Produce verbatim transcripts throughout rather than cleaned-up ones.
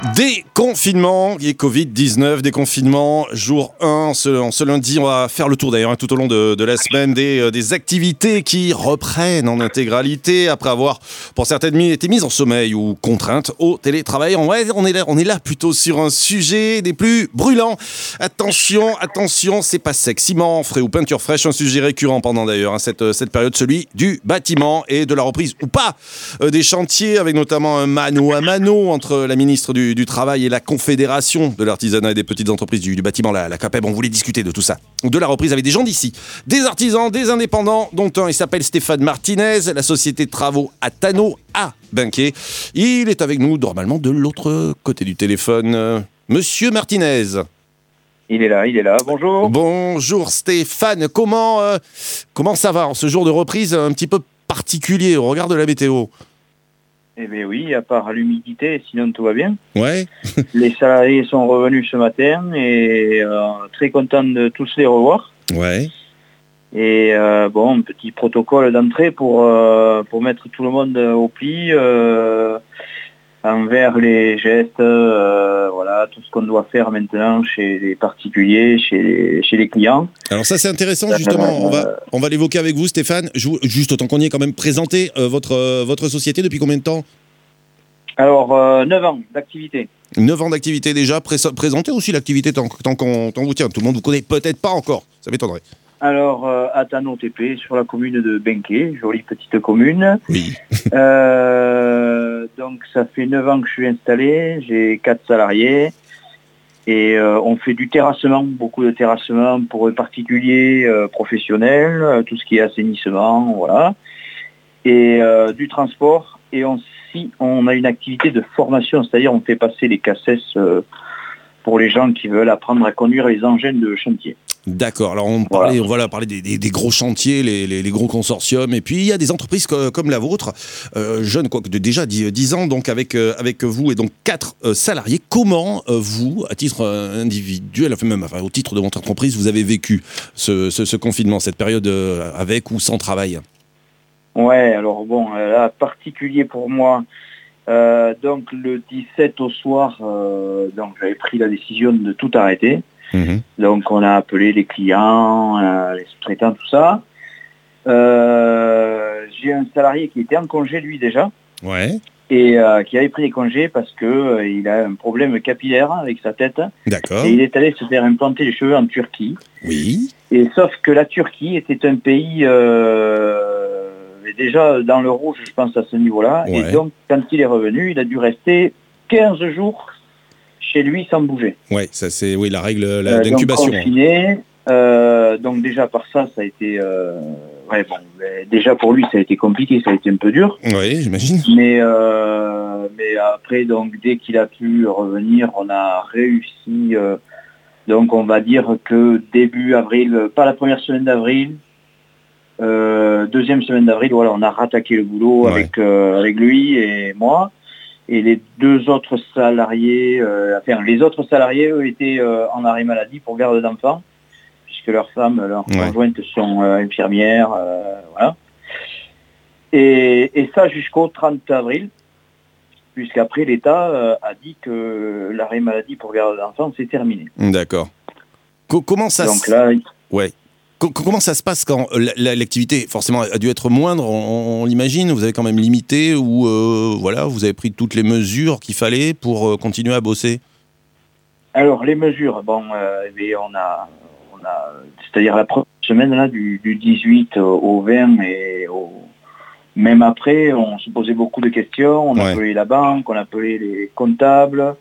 Déconfinement, il y a covid dix-neuf, déconfinement, jour un, ce, ce lundi, on va faire le tour d'ailleurs hein, tout au long de, de la semaine des, euh, des activités qui reprennent en intégralité après avoir, pour certaines, été mises en sommeil ou contraintes au télétravail. On, ouais, on, est là, on est là plutôt sur un sujet des plus brûlants. Attention, attention, c'est pas sec. Ciment, frais ou peinture fraîche, un sujet récurrent pendant d'ailleurs hein, cette, cette période, celui du bâtiment et de la reprise ou pas euh, des chantiers, avec notamment un mano à mano entre la ministre du du Travail et la Confédération de l'artisanat et des petites entreprises du, du bâtiment, la, la CAPEB. On voulait discuter de tout ça, de la reprise avec des gens d'ici, des artisans, des indépendants, dont un, il s'appelle Stéphane Martinez, la société de travaux Atano à Benquet. Il est avec nous, normalement, de l'autre côté du téléphone. Euh, Monsieur Martinez. Il est là, il est là. Bonjour. Bonjour Stéphane. Comment, euh, comment ça va en ce jour de reprise un petit peu particulier au regard de la météo? Eh bien oui, à part l'humidité, sinon tout va bien. Ouais. Les salariés sont revenus ce matin et euh, très contents de tous les revoir. Ouais. Et euh, bon, un petit protocole d'entrée pour, euh, pour mettre tout le monde au pli euh, envers les gestes, euh, voilà, tout ce qu'on doit faire maintenant chez les particuliers, chez les, chez les clients. Alors ça c'est intéressant justement, euh, on va, on va l'évoquer avec vous Stéphane, juste autant qu'on y est quand même présenté euh, votre, euh, votre société depuis combien de temps? Alors euh, neuf ans d'activité. neuf ans d'activité déjà, Pré- présentez aussi l'activité tant, tant qu'on tant vous tient, tout le monde vous connaît peut-être pas encore, ça m'étonnerait. Alors, euh, Atano T P, sur la commune de Benquet, jolie petite commune. Oui. euh, donc, ça fait neuf ans que je suis installé, j'ai quatre salariés. Et euh, on fait du terrassement, beaucoup de terrassement pour les particuliers, euh, professionnels, euh, tout ce qui est assainissement, voilà. Et euh, du transport. Et on, si on a une activité de formation, c'est-à-dire on fait passer les cassettes euh, pour les gens qui veulent apprendre à conduire les engins de chantier. D'accord, alors on parlait, voilà. on voilà, parlait des, des, des gros chantiers, les, les, les gros consortiums, et puis il y a des entreprises co- comme la vôtre, euh, jeunes, quoi, de déjà dix ans, donc avec, euh, avec vous et donc quatre euh, salariés. Comment euh, vous, à titre euh, individuel, enfin même enfin, au titre de votre entreprise, vous avez vécu ce, ce, ce confinement, cette période euh, avec ou sans travail? Ouais, alors bon, là, particulier pour moi, euh, donc le dix-sept au soir, euh, donc j'avais pris la décision de tout arrêter. Mmh. Donc on a appelé les clients, euh, les sous-traitants, tout ça. Euh, j'ai un salarié qui était en congé lui déjà. Ouais. Et euh, qui avait pris des congés parce que euh, il a un problème capillaire avec sa tête. D'accord. Et il est allé se faire implanter les cheveux en Turquie. Oui. Et sauf que la Turquie était un pays euh, déjà dans le rouge, je pense, à ce niveau-là. Ouais. Et donc quand il est revenu, il a dû rester quinze jours chez lui sans bouger. Ouais, ça c'est oui la règle la, euh, d'incubation. Donc confiné. Euh, donc déjà par ça, ça a été euh, ouais, bon, déjà pour lui ça a été compliqué, ça a été un peu dur. Oui, j'imagine. Mais euh, mais après donc dès qu'il a pu revenir, on a réussi. Euh, donc on va dire que début avril, pas la première semaine d'avril, euh, deuxième semaine d'avril, voilà, on a rattaqué le boulot ouais. avec euh, avec lui et moi. Et les deux autres salariés, euh, enfin les autres salariés, eux, étaient euh, en arrêt maladie pour garde d'enfants, puisque leurs femmes, leurs ouais. conjointes sont euh, infirmières, euh, voilà. Et, et ça jusqu'au trente avril, puisqu'après l'État euh, a dit que l'arrêt maladie pour garde d'enfants, c'est terminé. D'accord. Co- comment ça Donc là, ouais. Comment ça se passe quand l'activité forcément a dû être moindre, on, on l'imagine, vous avez quand même limité ou euh, voilà, vous avez pris toutes les mesures qu'il fallait pour continuer à bosser? Alors les mesures, bon, euh, on a, on a, c'est-à-dire la première semaine là, du, du dix-huit au vingt et au, même après, on se posait beaucoup de questions, on ouais. appelait la banque, on appelait les comptables,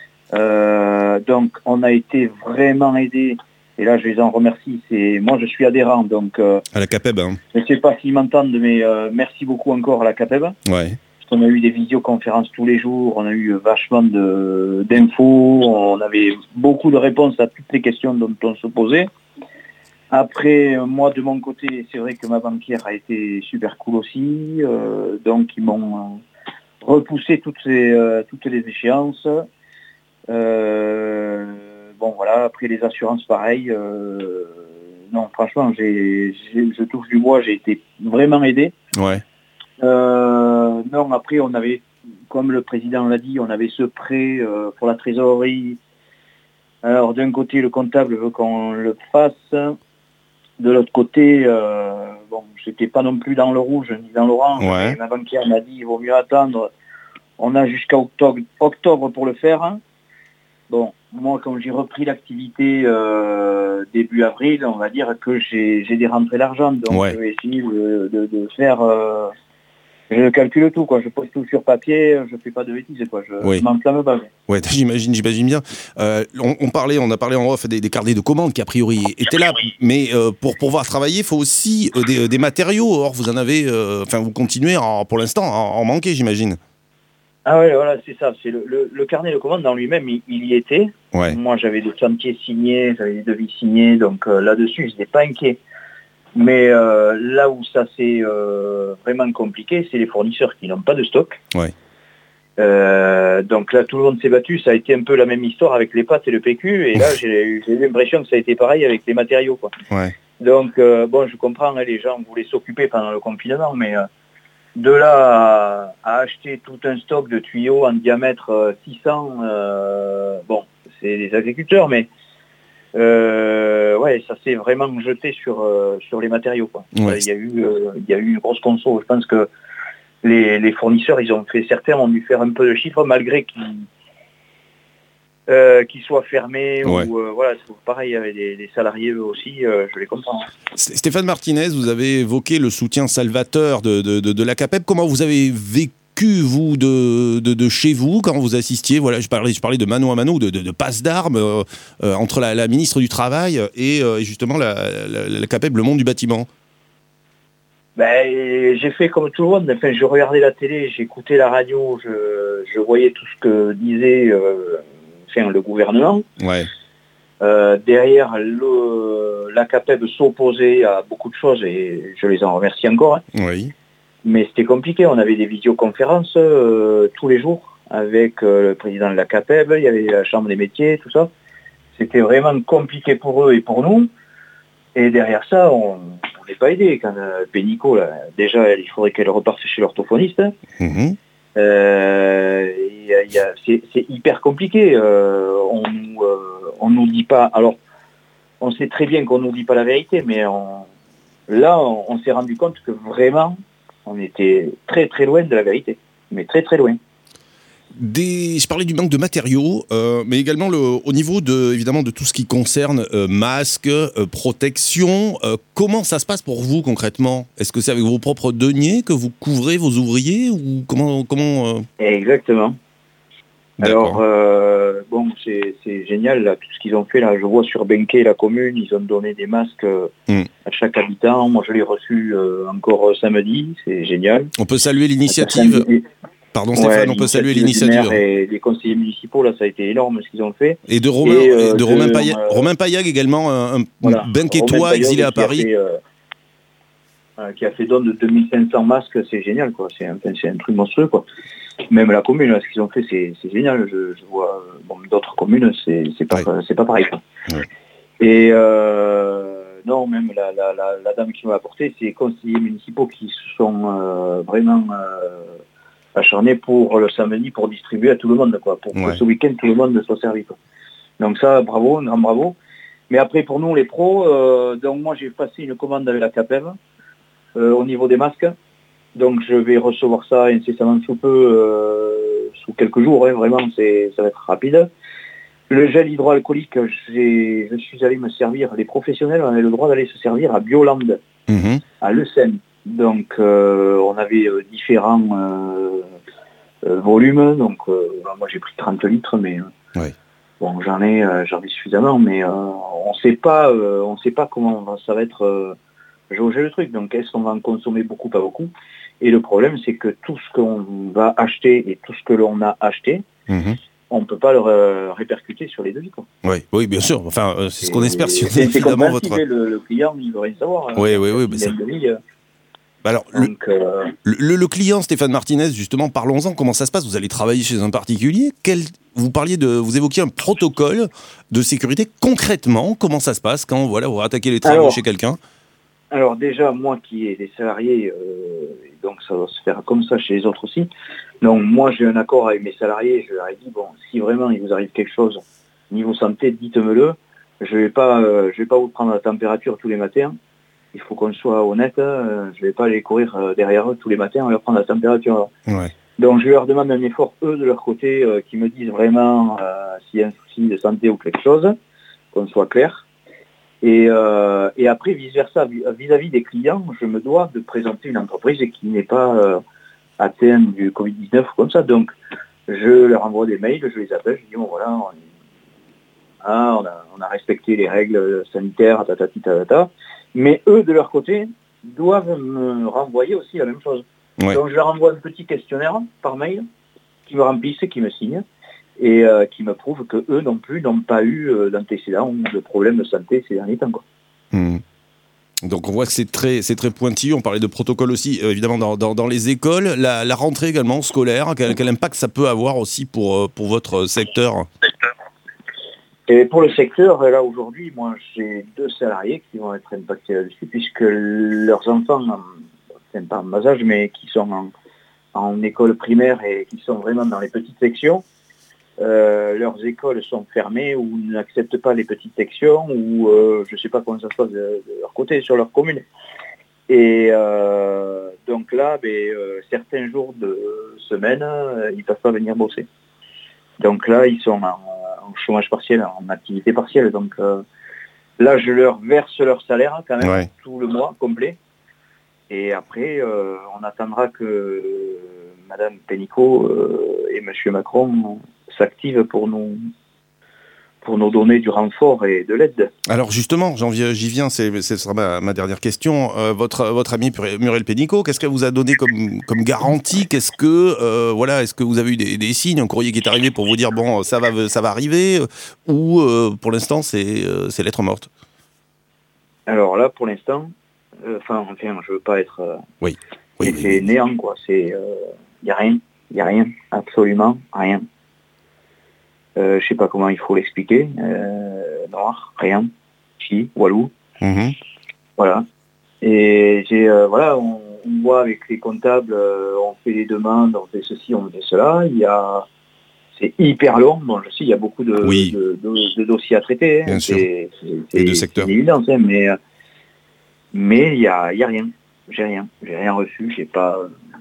euh, donc on a été vraiment aidés. Et là, je les en remercie. C'est moi, je suis adhérent, donc. Euh, à la CAPEB. Hein. Je ne sais pas s'ils m'entendent, mais euh, merci beaucoup encore à la CAPEB. Ouais. Parce qu'on a eu des visioconférences tous les jours, on a eu vachement de d'infos, on avait beaucoup de réponses à toutes les questions dont on se posait. Après, moi, de mon côté, c'est vrai que ma banquière a été super cool aussi, euh, donc ils m'ont euh, repoussé toutes les euh, toutes les échéances. Euh, Bon voilà, après les assurances pareil, euh, non franchement j'ai, j'ai, je touche du bois, j'ai été vraiment aidé. Ouais. Euh, non après on avait comme le président l'a dit, on avait ce prêt euh, pour la trésorerie. Alors d'un côté, le comptable veut qu'on le fasse. De l'autre côté, euh, bon, j'étais pas non plus dans le rouge ni dans l'orange. Ouais. Ma banquière m'a dit il vaut mieux attendre. On a jusqu'à octobre, octobre pour le faire. Hein. Bon, moi, quand j'ai repris l'activité euh, début avril, on va dire que j'ai, j'ai des rentrées d'argent. Donc, Ouais. je vais essayer de, de, de faire... Euh, je calcule tout, quoi. Je pose tout sur papier, je fais pas de bêtises, quoi. Je, Oui. je m'enflamme pas. Ouais, j'imagine, j'imagine bien. Euh, on, on parlait, on a parlé en off des, des carnets de commandes qui a priori étaient là, mais euh, pour pouvoir travailler, il faut aussi euh, des, des matériaux. Or, vous en avez, euh, enfin, vous continuez en, pour l'instant à en manquer, j'imagine. Ah ouais, voilà, c'est ça. C'est le, le, le carnet de commandes dans lui-même, il, il y était. Ouais. Moi, j'avais des chantiers signés, j'avais des devis signés, donc euh, là-dessus, je n'étais pas inquiet. Mais euh, là où ça s'est euh, vraiment compliqué, c'est les fournisseurs qui n'ont pas de stock. Ouais. Euh, donc là, tout le monde s'est battu. Ça a été un peu la même histoire avec les pâtes et le P Q. Et là, j'ai eu, j'ai eu l'impression que ça a été pareil avec les matériaux, quoi. Ouais. Donc, euh, bon, je comprends, hein, les gens voulaient s'occuper pendant le confinement, mais euh, de là à, à acheter tout un stock de tuyaux en diamètre euh, six cents, euh, bon, c'est des agriculteurs, mais euh, ouais, ça s'est vraiment jeté sur euh, sur les matériaux, quoi. Ouais. Il y a eu euh, il y a eu une grosse conso. Je pense que les, les fournisseurs, ils ont fait, certains ont dû faire un peu de chiffres malgré qu'ils euh, qu'ils soient fermés. Ouais. Ou euh, voilà, c'est pareil avec les, les salariés eux aussi, euh, je les comprends. Stéphane Martinez, vous avez évoqué le soutien salvateur de, de, de, de l'A C A P E B. Comment vous avez vécu, vous, de, de, de chez vous, quand vous assistiez, voilà, je parlais, je parlais de mano à mano, de, de, de passe d'armes euh, euh, entre la, la ministre du Travail et euh, justement la, la, l'A C A P E B, le monde du bâtiment? Ben, j'ai fait comme tout le monde. Enfin, je regardais la télé, j'écoutais la radio, je, je voyais tout ce que disait euh, enfin, le gouvernement. Ouais. Euh, derrière, le, l'A C A P E B s'opposait à beaucoup de choses et je les en remercie encore. Hein. Oui. Mais c'était compliqué. On avait des visioconférences euh, tous les jours avec euh, le président de l'A C A P E B, il y avait la Chambre des métiers, tout ça. C'était vraiment compliqué pour eux et pour nous. Et derrière ça, on n'est pas aidé. Quand euh, Pénicaud, là, déjà, il faudrait qu'elle reparte chez l'orthophoniste. Mmh. Euh, y a, y a, c'est, c'est hyper compliqué. Euh, on nous, euh, on nous dit pas. Alors, on sait très bien qu'on nous dit pas la vérité, mais on, là, on, on s'est rendu compte que vraiment, on était très très loin de la vérité, mais très très loin. Des, je parlais du manque de matériaux, euh, mais également le, au niveau de, évidemment, de tout ce qui concerne euh, masques, euh, protection. Euh, comment ça se passe pour vous concrètement? Est-ce que c'est avec vos propres deniers que vous couvrez vos ouvriers ou comment, comment euh... Exactement. D'accord. Alors, euh, bon, c'est, c'est génial, là, tout ce qu'ils ont fait. Là, je vois sur Benquet, la commune, ils ont donné des masques euh, mm. à chaque habitant. Moi, je l'ai reçu euh, encore samedi, c'est génial. On peut saluer l'initiative. Pardon Stéphane, ouais, on peut saluer l'initiative. Et des conseillers municipaux, là, ça a été énorme ce qu'ils ont fait. Et de Romain, et, euh, de Romain, de, Payag, euh, Romain Payag également, un, voilà, Benquetois exilé à Paris. Fait, euh, euh, qui a fait don de deux mille cinq cents masques, c'est génial, quoi. C'est un, c'est un truc monstrueux, quoi. Même la commune, là, ce qu'ils ont fait, c'est, c'est génial. Je, je vois bon, d'autres communes, c'est, c'est, pas, ouais. c'est pas pareil, quoi. Ouais. Et euh, non, même la, la, la, la dame qui m'a apporté, c'est les conseillers municipaux qui se sont euh, vraiment euh, acharnés pour le samedi pour distribuer à tout le monde, quoi, pour ouais. que ce week-end tout le monde soit servi, quoi. Donc ça, bravo, un grand bravo. Mais après pour nous les pros, euh, donc moi j'ai passé une commande avec la C A P E B euh, au niveau des masques. Donc je vais recevoir ça incessamment sous peu, euh, sous quelques jours, hein, vraiment c'est ça va être rapide. Le gel hydroalcoolique, j'ai, je suis allé me servir, les professionnels on avait le droit d'aller se servir à Bioland, mmh. à Le Seine. Donc euh, on avait euh, différents euh, euh, volumes, donc euh, moi j'ai pris trente litres, mais euh, ouais. bon j'en ai euh, j'en ai suffisamment, mais euh, on sait pas euh, on sait pas comment va, ça va être euh, jauger le truc. Donc est-ce qu'on va en consommer beaucoup, pas beaucoup? Et le problème c'est que tout ce qu'on va acheter et tout ce que l'on a acheté, mmh. on ne peut pas le euh, répercuter sur les devis, quoi. Oui, oui, bien sûr. Enfin, euh, c'est ce qu'on espère. Si c'est, c'est évidemment votre le, le client, il veut rien savoir. Oui, hein, oui, oui. oui devis, euh... Alors, Donc, le, euh... le, le client, Stéphane Martinez, justement, parlons-en. Comment ça se passe? Vous allez travailler chez un particulier. Quel, vous parliez de, vous évoquiez un protocole de sécurité. Concrètement, comment ça se passe quand voilà, vous attaquez les travaux Alors, chez quelqu'un? Alors déjà, moi qui ai des salariés, euh, donc ça va se faire comme ça chez les autres aussi. Donc moi j'ai un accord avec mes salariés, je leur ai dit, bon, si vraiment il vous arrive quelque chose niveau santé, dites-me-le. Je vais pas, euh, je vais pas vous prendre la température tous les matins. Il faut qu'on soit honnête, hein. Je vais pas aller courir euh, derrière eux tous les matins et leur prendre la température. Ouais. Donc je leur demande un effort, eux, de leur côté, euh, qui me disent vraiment euh, s'il y a un souci de santé ou quelque chose, qu'on soit clair. Et, euh, et après, vice-versa, vis-à-vis des clients, je me dois de présenter une entreprise qui n'est pas euh, atteinte du covid dix-neuf ou comme ça. Donc, je leur envoie des mails, je les appelle, je dis, bon voilà, on, ah, on, a, on a respecté les règles sanitaires, tatati, tatata. Mais eux, de leur côté, doivent me renvoyer aussi la même chose. Ouais. Donc, je leur envoie un petit questionnaire par mail, qui me remplissent, qui me signent, et euh, qui me prouve que eux non plus n'ont pas eu euh, d'antécédents ou de problèmes de santé ces derniers temps, quoi. Mmh. Donc on voit que c'est très, c'est très pointu. On parlait de protocole aussi, euh, évidemment, dans, dans, dans les écoles. La, la rentrée également scolaire, quel, quel impact ça peut avoir aussi pour, pour votre secteur? Et pour le secteur, là aujourd'hui, moi j'ai deux salariés qui vont être impactés là-dessus, puisque leurs enfants, c'est pas en bas âge, mais qui sont en, en école primaire et qui sont vraiment dans les petites sections, Euh, leurs écoles sont fermées ou n'acceptent pas les petites sections ou euh, je ne sais pas comment ça se passe de, de leur côté, sur leur commune. Et euh, donc là, ben, euh, certains jours de semaine, euh, ils ne peuvent pas venir bosser. Donc là, ils sont en, en chômage partiel, en activité partielle. Donc euh, là, je leur verse leur salaire quand même, ouais, tout le mois complet. Et après, euh, on attendra que Madame Pénicaud euh, et Monsieur Macron s'activent pour nous, pour nous donner du renfort et de l'aide. Alors justement, j'y viens, c'est, ce sera ma, ma dernière question. Euh, votre, votre ami Muriel Pénicaud, qu'est-ce qu'elle vous a donné comme, comme garantie? Qu'est-ce que, euh, voilà, est-ce que vous avez eu des, des signes, un courrier qui est arrivé pour vous dire, bon, ça va, ça va arriver, ou euh, pour l'instant, c'est, euh, c'est lettre morte? Alors là, pour l'instant, enfin, euh, enfin, je veux pas être... Euh, oui. oui, oui c'est oui. néant, quoi. Il n'y a rien. Il n'y a rien. Absolument rien. Euh, je sais pas comment il faut l'expliquer. Euh, noir, rien. Chi, walou. Mm-hmm. Voilà. Et j'ai, euh, voilà, on, on voit avec les comptables, euh, on fait les demandes, on fait ceci, on fait cela. Il y a... C'est hyper long. Bon, je sais, il y a beaucoup de, oui. de, de, de dossiers à traiter. Bien sûr. C'est, c'est, Et de secteurs. C'est évident, hein, mais... Mais il n'y a, y a rien. J'ai rien. J'ai rien reçu. J'ai pas...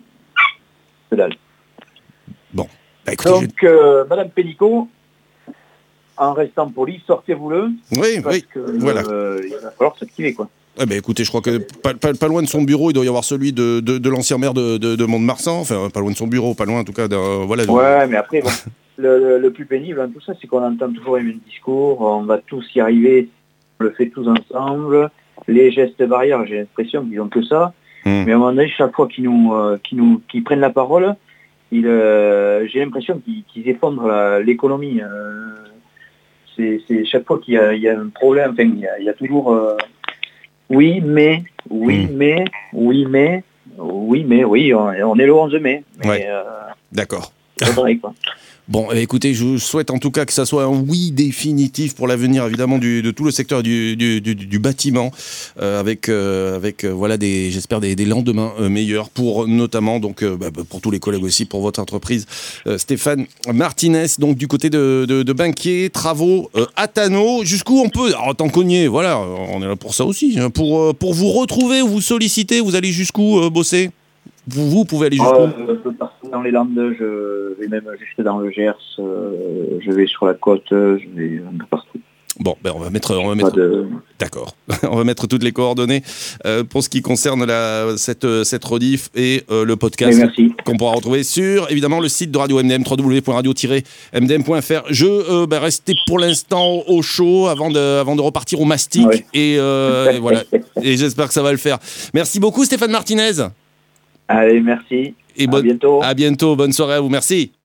Que dalle. Bon. Bah, écoutez, Donc, je... euh, Madame Pénicaud, en restant poli, sortez-vous-le. Oui, parce oui. que, voilà. Euh, il va falloir s'activer, quoi. Eh ben, écoutez, je crois que pas, pas, pas loin de son bureau, il doit y avoir celui de, de, de l'ancien maire de, de, de Mont-de-Marsan. Enfin, pas loin de son bureau, pas loin en tout cas. Voilà. Ouais, mais après, bon, le, le, le plus pénible dans tout ça, c'est qu'on entend toujours les mêmes discours. On va tous y arriver. On le fait tous ensemble. Les gestes barrières, j'ai l'impression qu'ils ont que ça. Mmh. Mais à un moment donné, chaque fois qu'ils nous, euh, qu'ils nous, qu'ils prennent la parole, ils, euh, j'ai l'impression qu'ils, qu'ils effondrent la, l'économie. Euh, c'est, c'est chaque fois qu'il y a, il y a un problème, enfin, il y a, il y a toujours... Euh, oui, mais, oui, mmh. mais, oui, mais, oui, mais, oui, on, on est le onze mai. Mais, ouais. euh, D'accord. Vrai, quoi. Bon, écoutez, je vous souhaite en tout cas que ça soit un oui définitif pour l'avenir, évidemment, du, de tout le secteur du, du, du, du bâtiment, euh, avec, euh, avec euh, voilà, des, j'espère, des, des lendemains euh, meilleurs pour notamment, donc, euh, bah, pour tous les collègues aussi, pour votre entreprise. Euh, Stéphane Martinez, donc du côté de, de, de Banquier, travaux euh, à Tano, jusqu'où on peut, alors tant cogner, voilà, on est là pour ça aussi, hein, pour, euh, pour vous retrouver ou vous solliciter, vous allez jusqu'où euh, bosser? Vous, vous pouvez aller jusqu'où? euh, Partout dans les Landes, je vais même jusque dans le Gers, euh, je vais sur la côte, je vais un peu partout. Bon, ben on va mettre, on va mettre. De... D'accord. On va mettre toutes les coordonnées euh, pour ce qui concerne la, cette, cette rediff et euh, le podcast qu'on pourra retrouver sur évidemment le site de Radio M D M, w w w point radio tiret m d m point f r. Je euh, ben, rester pour l'instant au chaud avant de, avant de repartir au mastic ouais. et, euh, et voilà. Et j'espère que ça va le faire. Merci beaucoup, Stéphane Martinez. Allez, merci. Et à bon, bientôt. À bientôt. Bonne soirée à vous. Merci.